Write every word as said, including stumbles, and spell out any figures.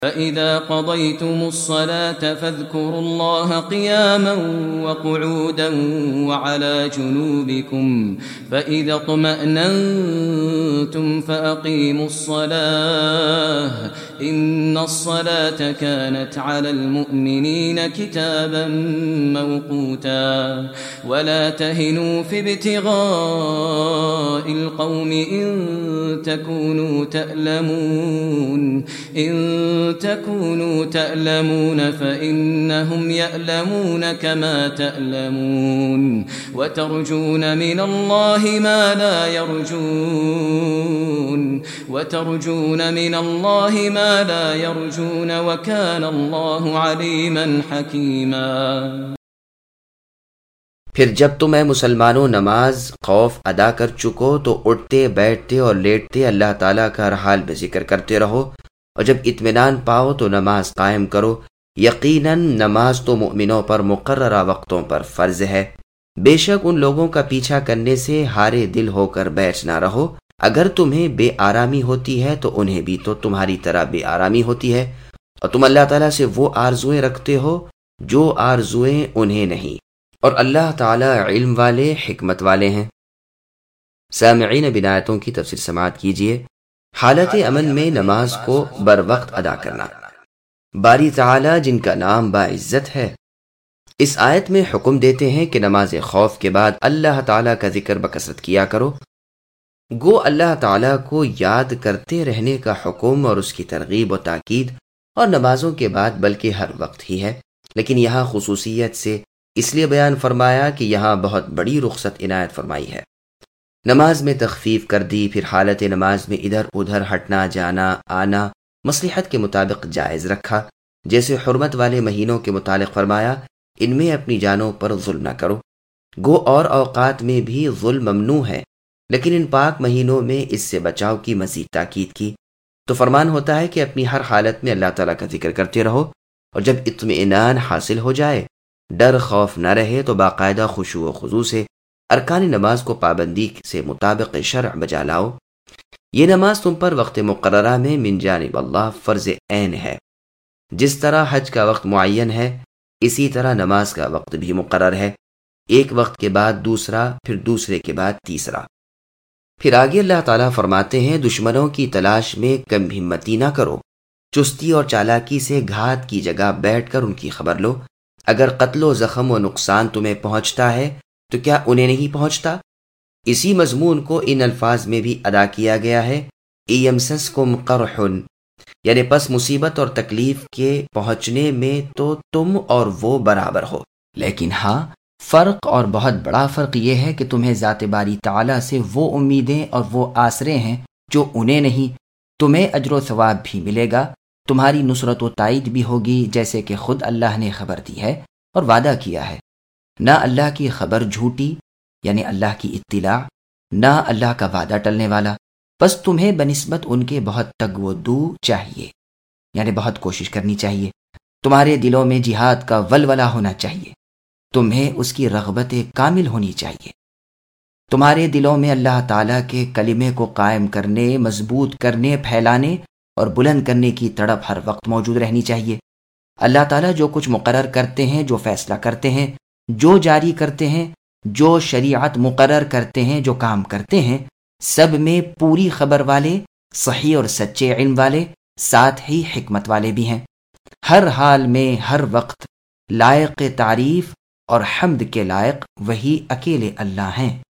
فَإِذَا قَضَيْتُمُ الصَّلَاةَ فَاذْكُرُوا اللَّهَ قِيَامًا وَقُعُودًا وَعَلَى جُنُوبِكُمْ فَإِذَا اطْمَأْنَنْتُمْ فَأَقِيمُوا الصَّلَاةَ إِنَّ الصَّلَاةَ كَانَتْ عَلَى الْمُؤْمِنِينَ كِتَابًا مَّوْقُوتًا وَلَا تَهِنُوا فِي ابْتِغَاءِ الْقَوْمِ إِن تَكُونُوا تَأْلَمُونَ إن تكونوا تألمون فإنهم يألمون كما تألمون وترجون من الله ما لا يرجون وترجون من الله ما لا يرجون وكان الله عليما حكيما۔ پھر جب تم اے مسلمانوں نماز خوف ادا کر چکو تو اٹھتے بیٹھتے اور لیٹتے اللہ تعالیٰ کا ہر حال میں ذکر کرتے رہو، اور جب اطمینان پاؤ تو نماز قائم کرو۔ یقیناً نماز تو مومنوں پر مقررہ وقتوں پر فرض ہے۔ بے شک ان لوگوں کا پیچھا کرنے سے ہارے دل ہو کر بیٹھ نہ رہو۔ اگر تمہیں بے آرامی ہوتی ہے تو انہیں بھی تو تمہاری طرح بے آرامی ہوتی ہے، اور تم اللہ تعالیٰ سے وہ آرزویں رکھتے ہو جو آرزویں انہیں نہیں، اور اللہ تعالیٰ علم والے حکمت والے ہیں۔ سامعین بن آیتوں کی تفسیر سماعت کیجیے۔ حالت امن میں نماز کو بر وقت ادا کرنا۔ باری تعالیٰ جن کا نام باعزت ہے اس آیت میں حکم دیتے ہیں کہ نماز خوف کے بعد اللہ تعالیٰ کا ذکر بکثرت کیا کرو۔ گو اللہ تعالیٰ کو یاد کرتے رہنے کا حکم اور اس کی ترغیب و تاکید اور نمازوں کے بعد بلکہ ہر وقت ہی ہے، لیکن یہاں خصوصیت سے اس لیے بیان فرمایا کہ یہاں بہت بڑی رخصت عنایت فرمائی ہے۔ نماز میں تخفیف کر دی، پھر حالت نماز میں ادھر ادھر ہٹنا جانا آنا مصلحت کے مطابق جائز رکھا، جیسے حرمت والے مہینوں کے متعلق فرمایا ان میں اپنی جانوں پر ظلم نہ کرو۔ گو اور اوقات میں بھی ظلم ممنوع ہے، لیکن ان پاک مہینوں میں اس سے بچاؤ کی مزید تاکید کی، تو فرمان ہوتا ہے کہ اپنی ہر حالت میں اللہ تعالیٰ کا ذکر کرتے رہو، اور جب اطمینان حاصل ہو جائے، ڈر خوف نہ رہے، تو باقاعدہ خشوع و خضوع سے ارکان نماز کو پابندی سے مطابق شرع بجا لاؤ۔ یہ نماز تم پر وقت مقررہ میں من جانب اللہ فرض عین ہے۔ جس طرح حج کا وقت معین ہے، اسی طرح نماز کا وقت بھی مقرر ہے، ایک وقت کے بعد دوسرا، پھر دوسرے کے بعد تیسرا۔ پھر آگے اللہ تعالیٰ فرماتے ہیں دشمنوں کی تلاش میں کم ہمتی نہ کرو، چستی اور چالاکی سے گھات کی جگہ بیٹھ کر ان کی خبر لو۔ اگر قتل و زخم و نقصان تمہیں پہنچتا ہے تو کیا انہیں نہیں پہنچتا؟ اسی مضمون کو ان الفاظ میں بھی ادا کیا گیا ہے، ایمسسکم قرح، یعنی پس مصیبت اور تکلیف کے پہنچنے میں تو تم اور وہ برابر ہو، لیکن ہاں فرق اور بہت بڑا فرق یہ ہے کہ تمہیں ذات باری تعالیٰ سے وہ امیدیں اور وہ آسرے ہیں جو انہیں نہیں۔ تمہیں اجر و ثواب بھی ملے گا، تمہاری نصرت و تائید بھی ہوگی، جیسے کہ خود اللہ نے خبر دی ہے اور وعدہ کیا ہے۔ نہ اللہ کی خبر جھوٹی یعنی اللہ کی اطلاع، نہ اللہ کا وعدہ ٹلنے والا، بس تمہیں بنسبت ان کے بہت تگ و دو چاہیے، یعنی بہت کوشش کرنی چاہیے۔ تمہارے دلوں میں جہاد کا ولولہ ہونا چاہیے، تمہیں اس کی رغبت کامل ہونی چاہیے۔ تمہارے دلوں میں اللہ تعالیٰ کے کلمے کو قائم کرنے، مضبوط کرنے، پھیلانے اور بلند کرنے کی تڑپ ہر وقت موجود رہنی چاہیے۔ اللہ تعالیٰ جو کچھ مقرر کرتے ہیں، جو فیصلہ کرتے ہیں، جو جاری کرتے ہیں، جو شریعت مقرر کرتے ہیں، جو کام کرتے ہیں، سب میں پوری خبر والے، صحیح اور سچے علم والے، ساتھ ہی حکمت والے بھی ہیں۔ ہر حال میں ہر وقت لائق تعریف اور حمد کے لائق وہی اکیلے اللہ ہیں۔